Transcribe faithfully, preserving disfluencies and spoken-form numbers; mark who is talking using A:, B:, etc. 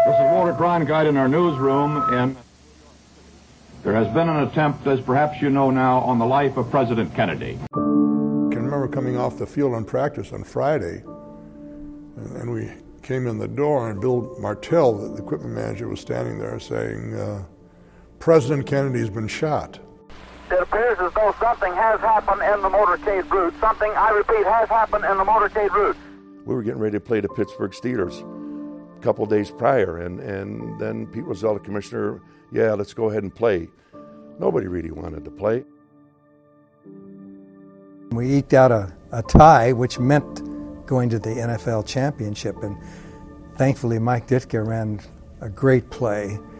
A: This is Walter Cronkite in our newsroom, and there has been an attempt, as perhaps you know now, on the life of President Kennedy.
B: I can remember coming off the field on practice on Friday, and we came in the door, and Bill Martell, the equipment manager, was standing there saying, uh, President Kennedy's been shot.
C: It appears as though something has happened in the motorcade route. Something, I repeat, has happened in the motorcade route.
D: We were getting ready to play the Pittsburgh Steelers a couple days prior, and, and then Pete Rozelle, the commissioner, yeah, let's go ahead and play. Nobody really wanted to play.
E: We eked out a, a tie, which meant going to the N F L championship, and thankfully Mike Ditka ran a great play.